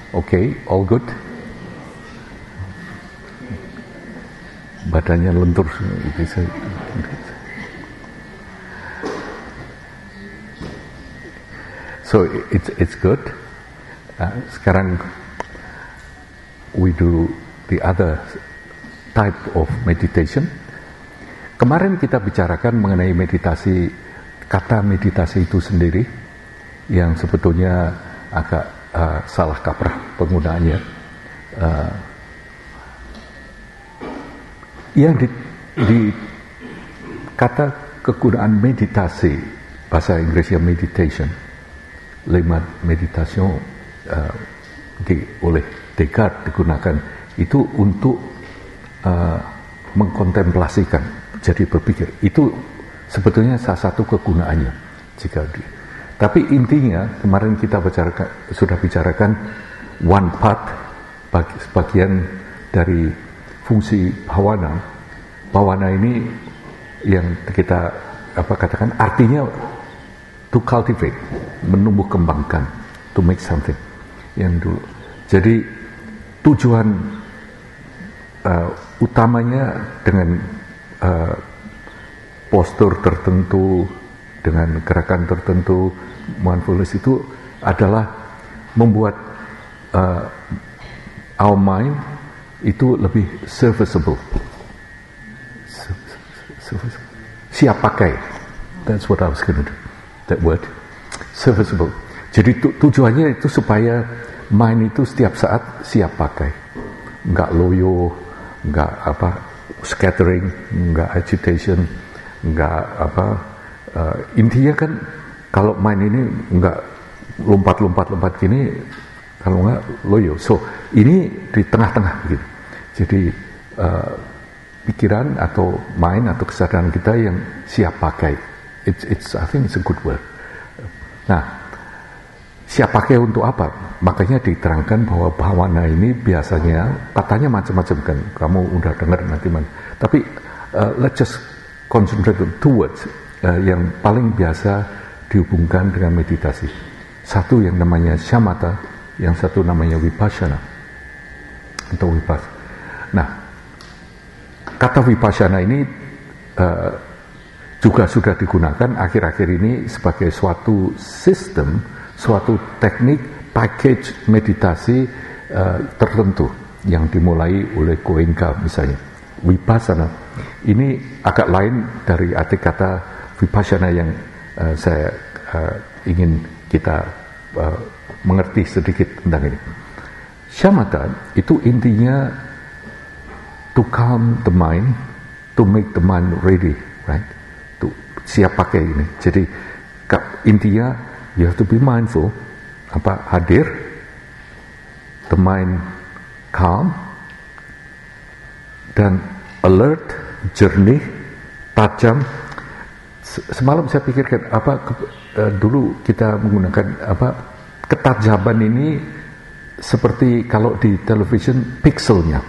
Okay, all good. Badannya lentur. So it's good. Sekarang we do the other type of meditation. Kemarin kita bicarakan mengenai meditasi, kata meditasi itu sendiri yang sebetulnya agak salah kaprah penggunaannya. Yang di kata kegunaan meditasi, bahasa Inggrisnya meditation, meditation oleh Descartes digunakan itu untuk mengkontemplasikan, jadi berpikir. Itu sebetulnya salah satu kegunaannya. Tapi intinya kemarin kita sudah bicarakan one part, sebagian dari fungsi bhavana. Bhavana ini yang kita katakan artinya to cultivate, menumbuh kembangkan, to make something. Yang dulu. Jadi tujuan utamanya dengan postur tertentu, dengan gerakan tertentu, mindfulness itu adalah membuat our mind itu lebih serviceable. Siap pakai. That's what I was going to do. That word. Serviceable. Jadi tujuannya itu supaya mind itu setiap saat siap pakai. Enggak loyo, enggak scattering, enggak agitation, enggak intinya kan kalau mind ini enggak lompat gini, kalau enggak loyo. So ini di tengah-tengah gitu. Jadi pikiran atau mind atau kesadaran kita yang siap pakai. I think it's a good word. Nah, siap pakai untuk apa? Makanya diterangkan bahwa bhavana ini biasanya katanya macam-macam kan. Kamu udah dengar nanti tapi let's just concentrate on two words yang paling biasa dihubungkan dengan meditasi. Satu yang namanya shamatha, yang satu namanya vipassana atau vipassana. Nah, kata vipassana ini juga sudah digunakan akhir-akhir ini sebagai suatu sistem, suatu teknik package meditasi tertentu yang dimulai oleh Goenka misalnya. Vipassana ini agak lain dari arti kata vipassana yang saya ingin kita mengerti sedikit tentang ini. Shamatha itu intinya to calm the mind, to make the mind ready, right? To siap pakai ini. Jadi intinya you have to be mindful, hadir, the mind calm dan alert, jernih, tajam. Semalam saya pikirkan dulu kita menggunakan ketajaman ini seperti kalau di television pixelnya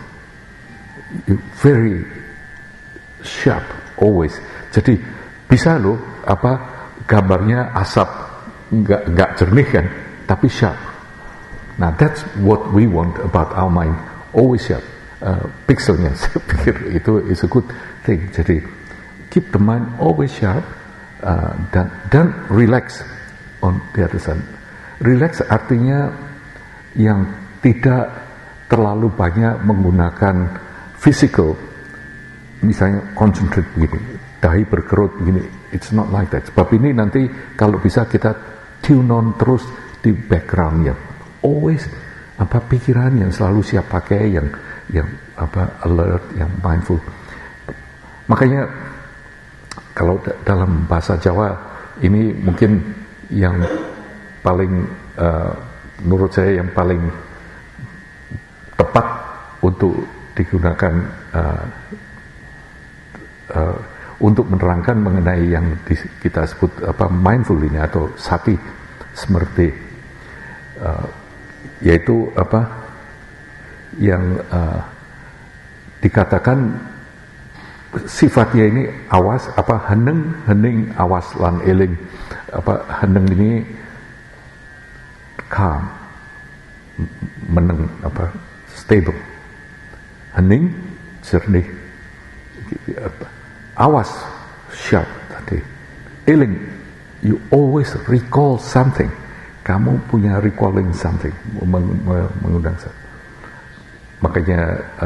very sharp always. Jadi bisa loh gambarnya asap nggak jernih kan, tapi sharp. Nah, that's what we want about our mind, always sharp. Pixelnya saya pikir itu is a good thing. Jadi keep the mind always sharp dan relax on the other side. Relax artinya yang tidak terlalu banyak menggunakan physical, misalnya concentrate begini, dahi berkerut begini. It's not like that. Sebab ini nanti kalau bisa kita tune on terus di backgroundnya. Always pikiran yang selalu siap pakai, yang alert, yang mindful. Makanya kalau dalam bahasa Jawa ini mungkin yang paling menurut saya yang paling tepat untuk digunakan untuk menerangkan mengenai yang kita sebut mindful ini atau sati smriti, yaitu yang dikatakan sifatnya ini awas, hening awas lan eling, hening ini calm, stable. Hening, jernih. Awas, sharp tadi. Iling, you always recall something. Kamu punya recalling something, mengundang something. Makanya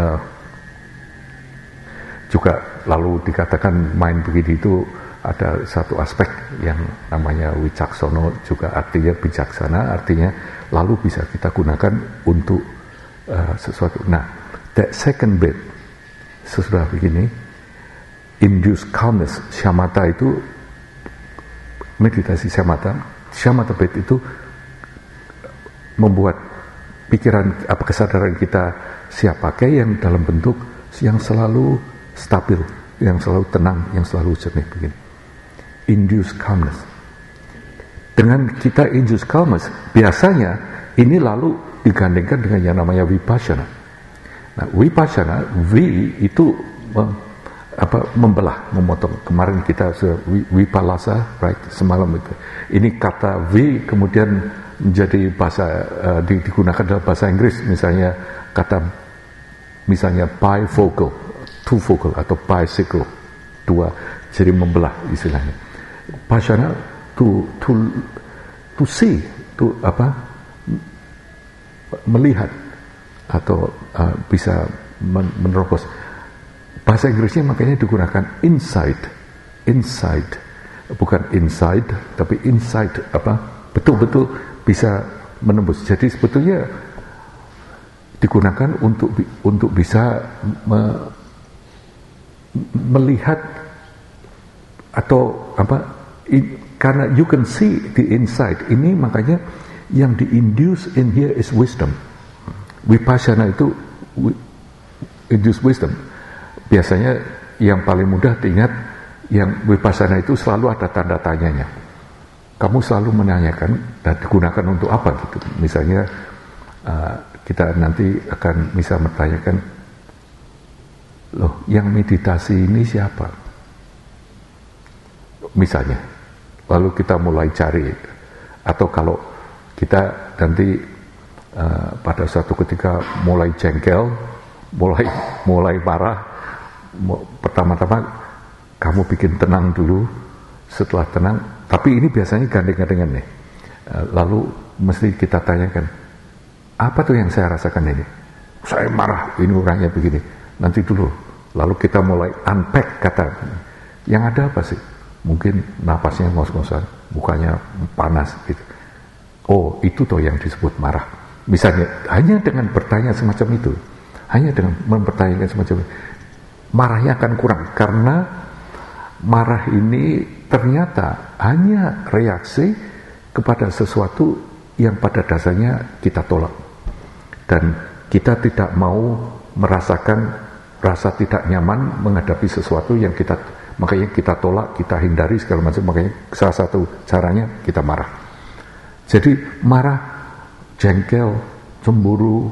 juga lalu dikatakan main begini itu ada satu aspek yang namanya wicaksono, juga artinya bijaksana, artinya lalu bisa kita gunakan untuk sesuatu. Nah, that second bit sesudah begini, induce calmness, shamatha itu meditasi shamatha bit itu membuat pikiran kesadaran kita siapa yang dalam bentuk yang selalu stabil, yang selalu tenang, yang selalu jernih begini. Induce calmness. Dengan kita induce calmness, biasanya ini lalu digandingkan dengan yang namanya vipassana. Nah, vipassana, itu membelah, memotong. Kemarin kita vipallasa, right, semalam itu. Ini kata V kemudian menjadi bahasa digunakan dalam bahasa Inggris, misalnya kata bifocal, two focal atau bicycle, dua, jadi membelah istilahnya. Vipassana to see, melihat atau bisa menerobos. Bahasa Inggrisnya makanya digunakan insight, bukan inside, tapi insight, betul-betul bisa menembus. Jadi sebetulnya digunakan untuk bisa melihat atau karena you can see the inside. Ini makanya yang di-induce in here is wisdom. Vipassana itu induce wisdom. Biasanya yang paling mudah diingat, yang vipassana itu selalu ada tanda tanyanya. Kamu selalu menanyakan dan digunakan untuk apa gitu. Misalnya kita nanti akan bisa bertanyakan, loh, yang meditasi ini siapa? Misalnya, lalu kita mulai cari, atau kalau kita nanti pada suatu ketika mulai jengkel, mulai marah, pertama-tama kamu bikin tenang dulu, setelah tenang, tapi ini biasanya gandeng-gandengan nih, lalu mesti kita tanyakan, apa tuh yang saya rasakan ini? Saya marah, ini orangnya begini, nanti dulu, lalu kita mulai unpack kata, yang ada apa sih? Mungkin napasnya ngos-ngosan, mukanya panas gitu. Oh, itu toh yang disebut marah. Misalnya, hanya dengan bertanya semacam itu, hanya dengan mempertanyakan semacam itu, marahnya akan kurang. Karena marah ini ternyata hanya reaksi kepada sesuatu yang pada dasarnya kita tolak. Dan kita tidak mau merasakan rasa tidak nyaman menghadapi sesuatu yang makanya kita tolak, kita hindari segala macam. Makanya salah satu caranya kita marah. Jadi marah, jengkel, cemburu,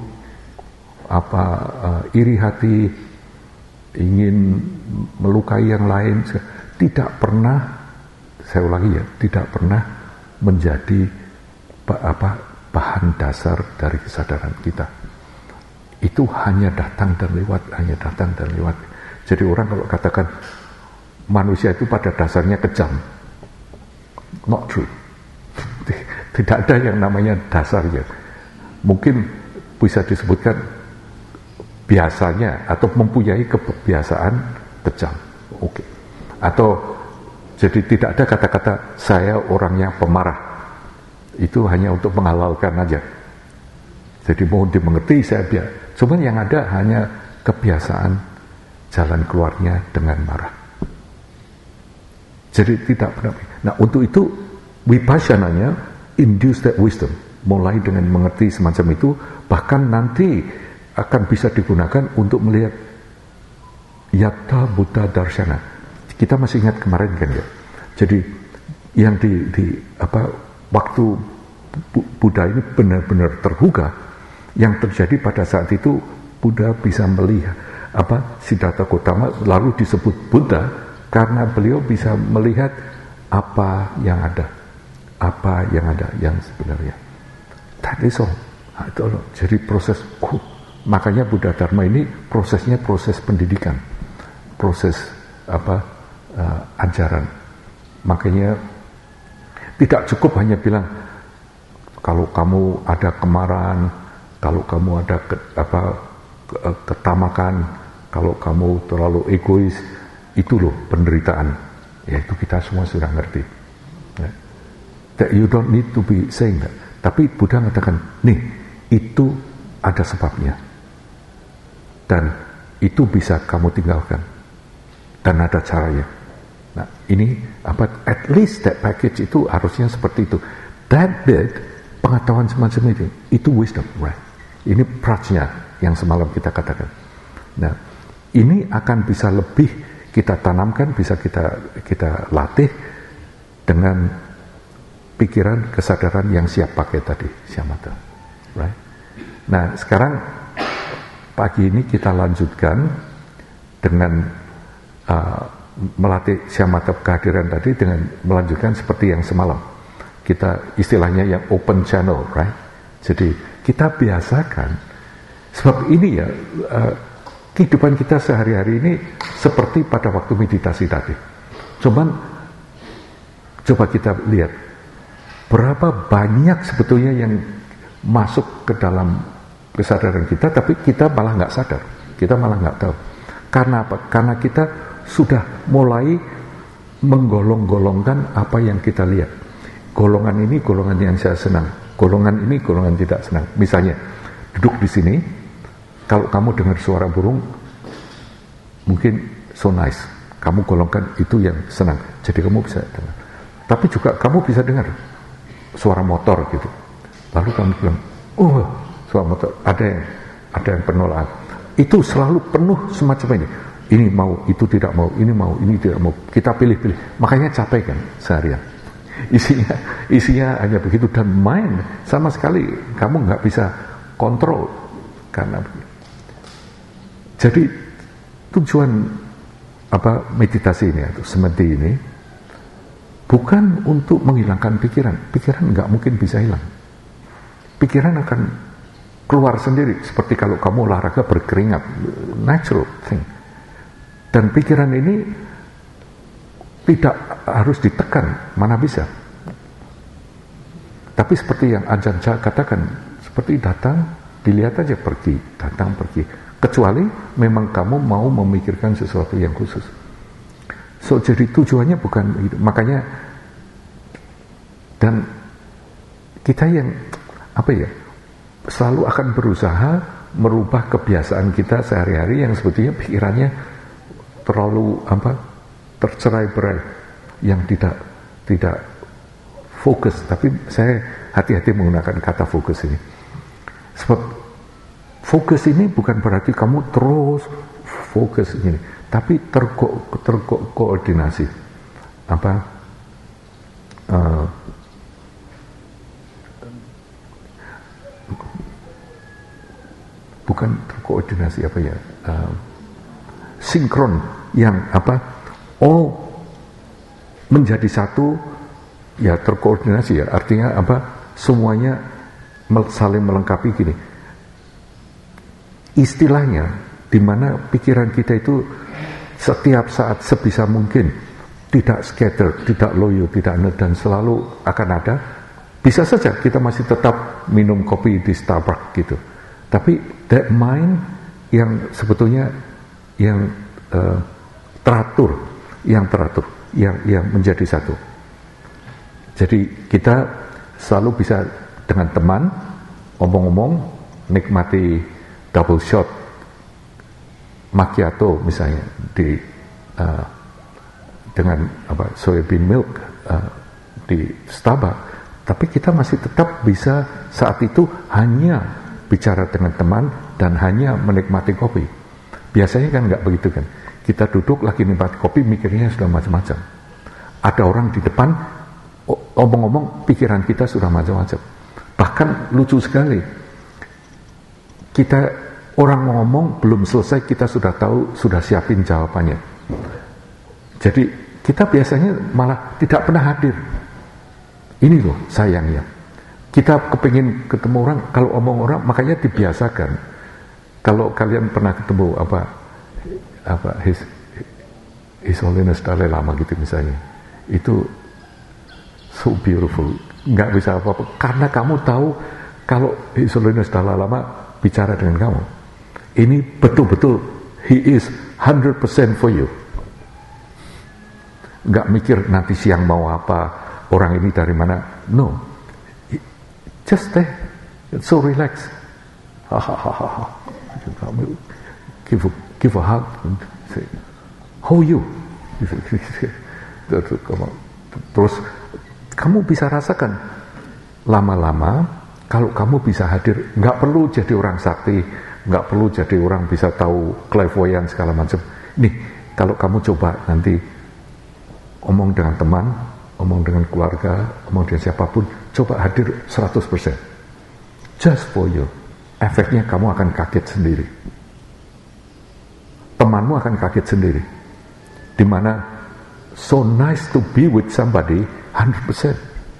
iri hati, ingin melukai yang lain, tidak pernah, saya ulangi ya, tidak pernah menjadi bahan dasar dari kesadaran kita. Itu hanya datang dan lewat, hanya datang dan lewat. Jadi orang kalau katakan manusia itu pada dasarnya kejam, not true. Tidak ada yang namanya dasarnya. Mungkin bisa disebutkan biasanya atau mempunyai kebiasaan kejam. Oke. Atau jadi tidak ada kata-kata saya orangnya pemarah. Itu hanya untuk menghalalkan aja. Jadi mohon dimengerti saya biar. Cuman yang ada hanya kebiasaan jalan keluarnya dengan marah. Jadi tidak pernah. Nah, untuk itu vipassananya induce that wisdom, mulai dengan mengerti semacam itu, bahkan nanti akan bisa digunakan untuk melihat yatha buddha darshana. Kita masih ingat kemarin kan ya. Jadi yang waktu Buddha ini benar-benar terbuka, yang terjadi pada saat itu Buddha bisa melihat Siddhartha Gautama lalu disebut Buddha karena beliau bisa melihat apa yang ada yang sebenarnya. That is all. Nah, itu loh. Jadi proses, makanya Buddha Dharma ini prosesnya proses pendidikan, proses ajaran. Makanya tidak cukup hanya bilang kalau kamu ada kemarahan, kalau kamu ada ketamakan, kalau kamu terlalu egois, itu loh penderitaan. Ya itu kita semua sudah ngerti. Ya. That you don't need to be saying that. Tapi Buddha mengatakan, nih itu ada sebabnya, dan itu bisa kamu tinggalkan, dan ada caranya. Nah ini at least that package itu harusnya seperti itu. That bit, pengetahuan semacam itu wisdom, right? Ini prajna yang semalam kita katakan. Nah ini akan bisa lebih kita tanamkan, bisa kita latih dengan pikiran, kesadaran yang siap pakai tadi, shamatha, right? Nah sekarang pagi ini kita lanjutkan dengan melatih shamatha kehadiran tadi dengan melanjutkan seperti yang semalam. Kita istilahnya yang open channel, right? Jadi kita biasakan, sebab ini ya kehidupan kita sehari-hari ini seperti pada waktu meditasi tadi. Coba kita lihat berapa banyak sebetulnya yang masuk ke dalam kesadaran kita, tapi kita malah nggak sadar, kita malah nggak tahu. Karena apa? Karena kita sudah mulai menggolong-golongkan apa yang kita lihat. Golongan ini golongan yang saya senang, golongan ini golongan tidak senang. Misalnya duduk di sini, kalau kamu dengar suara burung, mungkin so nice, kamu golongkan itu yang senang, jadi kamu bisa dengar. Tapi juga kamu bisa dengar suara motor gitu, lalu kamu bilang, oh suara motor, ada yang penolakan. Itu selalu penuh semacam ini mau, itu tidak mau, ini mau, ini tidak mau. Kita pilih-pilih, makanya capek kan seharian. Isinya hanya begitu, dan mind sama sekali kamu nggak bisa kontrol karena begitu. Jadi tujuan meditasi ini atau seperti ini bukan untuk menghilangkan pikiran. Pikiran nggak mungkin bisa hilang. Pikiran akan keluar sendiri, seperti kalau kamu olahraga berkeringat, natural thing. Dan pikiran ini tidak harus ditekan, mana bisa. Tapi seperti yang Ajahn Chah katakan, seperti datang, dilihat aja, pergi, datang, pergi. Kecuali memang kamu mau memikirkan sesuatu yang khusus. So, jadi tujuannya bukan itu. Makanya, dan kita yang, selalu akan berusaha merubah kebiasaan kita sehari-hari yang sebetulnya pikirannya terlalu tercerai-berai, yang tidak fokus. Tapi saya hati-hati menggunakan kata fokus ini, sebab fokus ini bukan berarti kamu terus fokus ini, tapi terkoordinasi. Bukan terkoordinasi sinkron, yang menjadi satu, ya terkoordinasi ya, artinya semuanya saling melengkapi gini. Istilahnya di mana pikiran kita itu setiap saat sebisa mungkin tidak scatter, tidak loyo, tidak dan selalu akan ada. Bisa saja kita masih tetap minum kopi di Starbucks gitu, tapi that mind yang sebetulnya yang teratur, yang menjadi satu. Jadi kita selalu bisa dengan teman ngomong-ngomong, nikmati double shot macchiato misalnya dengan soybean milk di Starbucks, tapi kita masih tetap bisa saat itu hanya bicara dengan teman dan hanya menikmati kopi. Biasanya kan nggak begitu kan, kita duduk lagi nikmati kopi, mikirnya sudah macam-macam. Ada orang di depan, omong-omong pikiran kita sudah macam-macam. Bahkan lucu sekali, kita orang ngomong belum selesai kita sudah tahu, sudah siapin jawabannya. Jadi kita biasanya malah tidak pernah hadir. Ini loh sayangnya, Kita kepingin ketemu orang, kalau omong orang, makanya dibiasakan. Kalau kalian pernah ketemu His Holiness Dalai Lama gitu misalnya, itu so beautiful, nggak bisa apa-apa, karena kamu tahu kalau His Holiness Dalai Lama bicara dengan kamu, ini betul-betul He is 100% for you. Nggak mikir nanti siang mau apa, orang ini dari mana, no. Just there, it's so relaxed. Give a hug and say, how are you? Terus kamu bisa rasakan lama-lama kalau kamu bisa hadir, nggak perlu jadi orang sakti, nggak perlu jadi orang bisa tahu clairvoyant segala macam. Nih, kalau kamu coba nanti omong dengan teman, omong dengan keluarga, omong dengan siapapun, coba hadir 100%. Just for you. Efeknya kamu akan kaget sendiri. Temanmu akan kaget sendiri. Dimana so nice to be with somebody 100%.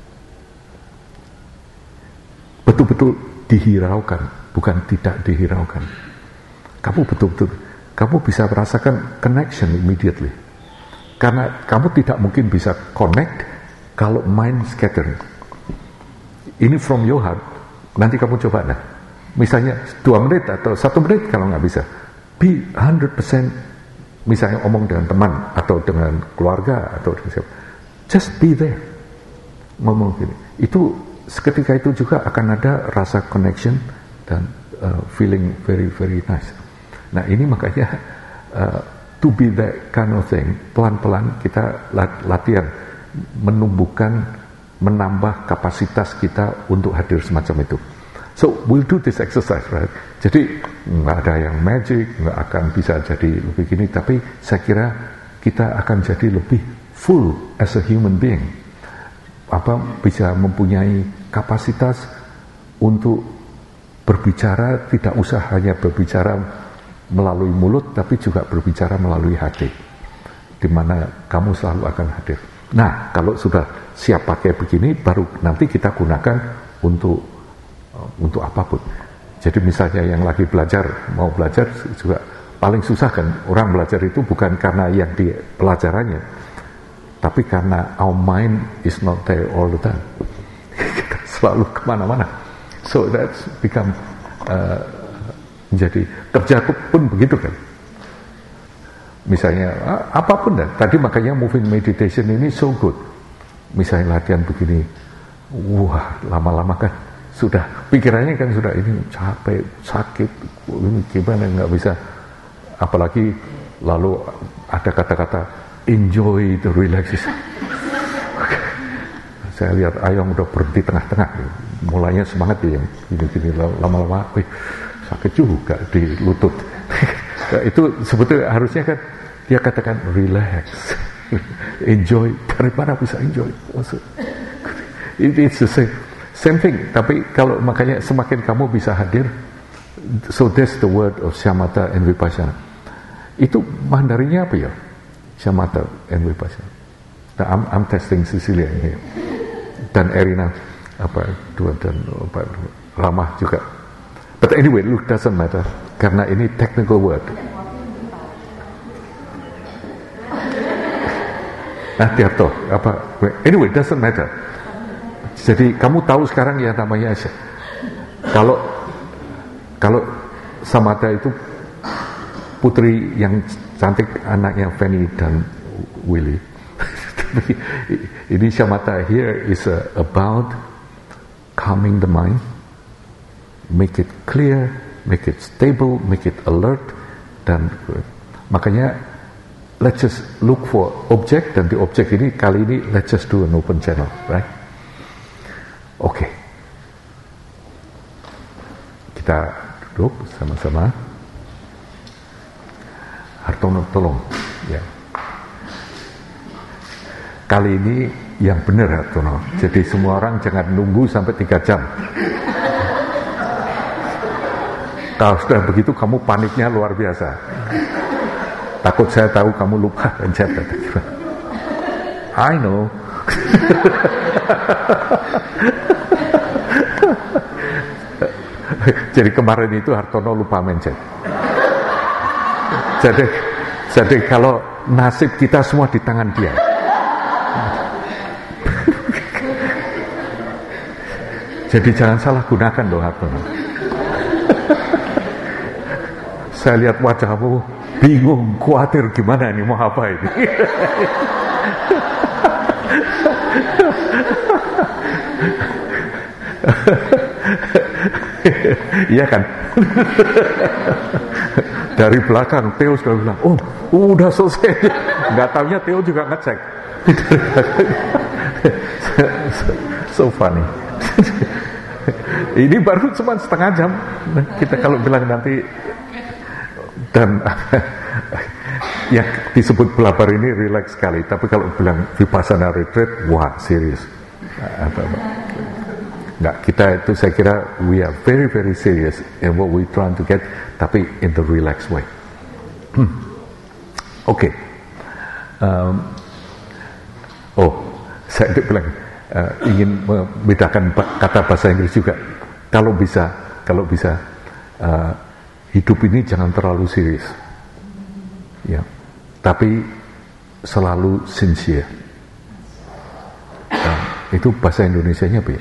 Betul-betul dihiraukan, bukan tidak dihiraukan. Kamu betul-betul, kamu bisa merasakan connection immediately. Karena kamu tidak mungkin bisa connect kalau mind scattering. Ini from your heart. Nanti kamu coba nah. Misalnya 2 menit atau 1 menit kalau nggak bisa. Be 100%. Misalnya omong dengan teman atau dengan keluarga atau dengan siapa. Just be there. Ngomong gini. Itu seketika itu juga akan ada rasa connection dan feeling very very nice. Nah ini makanya to be that kind of thing, pelan-pelan kita latihan menumbuhkan, menambah kapasitas kita untuk hadir semacam itu. So we'll do this exercise, right? Jadi nggak ada yang magic, nggak akan bisa jadi lebih gini, tapi saya kira kita akan jadi lebih full as a human being. Bisa mempunyai kapasitas untuk berbicara, tidak usah hanya berbicara melalui mulut, tapi juga berbicara melalui hati, di mana kamu selalu akan hadir. Nah, kalau sudah siap pakai begini, baru nanti kita gunakan untuk apapun. Jadi misalnya yang lagi belajar, mau belajar juga paling susah kan, orang belajar itu bukan karena yang di pelajarannya, tapi karena our mind is not there all the time. Kita selalu kemana-mana. So that's become menjadi kerja pun begitu kan. Misalnya apapun dah. Tadi makanya moving meditation ini so good. Misalnya latihan begini, wah lama-lama kan sudah pikirannya kan sudah ini capek, sakit, ini gimana nggak bisa. Apalagi lalu ada kata-kata enjoy the relaxation. Saya lihat Ayong udah berhenti tengah-tengah, mulanya semangat dia yang gini-gini, lama-lama, sakit juga di lutut. Itu sebetulnya harusnya kan dia katakan relax, enjoy. Dari mana bisa enjoy? It's the same thing. Tapi kalau makanya semakin kamu bisa hadir, so that's the word of shamatha and vipassana. Itu Mandarinnya apa ya? Shamatha and vipassana. Nah, I'm testing Cecilia ini dan Erina dan Ramah juga. But anyway, look, doesn't matter karena ini technical word. Tiarto, anyway, doesn't matter. Jadi kamu tahu sekarang ya namanya kalau Samatha itu putri yang cantik, anaknya Fanny dan Willy. Ini Shamatha here is about calming the mind, make it clear, make it stable, make it alert, dan makanya let's just look for object, dan di object ini kali ini let's just do an open channel, right? Oke. Kita duduk sama-sama. Hartono tolong ya. Kali ini yang benar Hartono. Jadi semua orang jangan nunggu sampai 3 jam. Kalau sudah begitu kamu paniknya luar biasa. Takut saya tahu kamu lupa pencet. I know. Jadi kemarin itu Hartono lupa mencet. Jadi kalau nasib kita semua di tangan dia. Jadi jangan salah gunakan loh Hartono. Saya lihat wajahmu bingung, khawatir gimana ini, mau apa ini. Iya kan? Dari belakang Theo sudah bilang, oh udah selesai. Nggak tahunya Theo juga ngecek. So funny. Ini baru cuma setengah jam. Kita kalau bilang nanti, dan yang disebut belabar ini relax sekali, tapi kalau bilang vipassana retreat, wah serius. Nggak, kita itu saya kira we are very very serious in what we trying to get, tapi in the relaxed way. Oke. Saya bilang ingin membedakan kata bahasa Inggris juga. Kalau bisa hidup ini jangan terlalu serius, ya, tapi selalu sincere. Itu bahasa Indonesianya apa ya?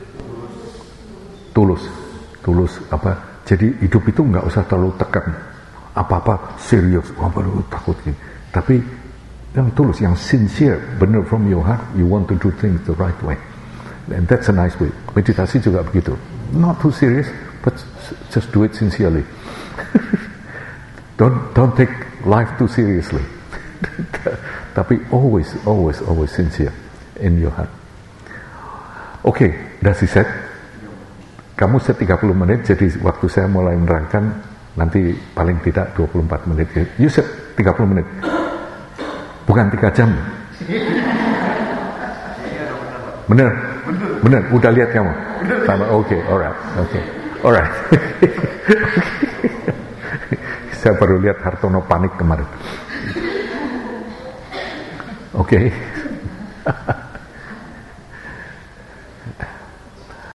Tulus apa? Jadi hidup itu nggak usah terlalu tekan, apa-apa serius, apa takut gini. Tapi yang tulus, yang sincere, benar from your heart, you want to do things the right way, and that's a nice way. Meditasi juga begitu, not too serious, but just do it sincerely. Don't take life too seriously. Tapi always sincere in your heart. Oke, udah set. Kamu set 30 menit, jadi waktu saya mulai menerangkan nanti paling tidak 24 menit. You set 30 menit. Bukan 3 jam. Bener. Udah lihat kamu? Sama. Oke, alright. Saya baru lihat Hartono panik kemarin. Oke.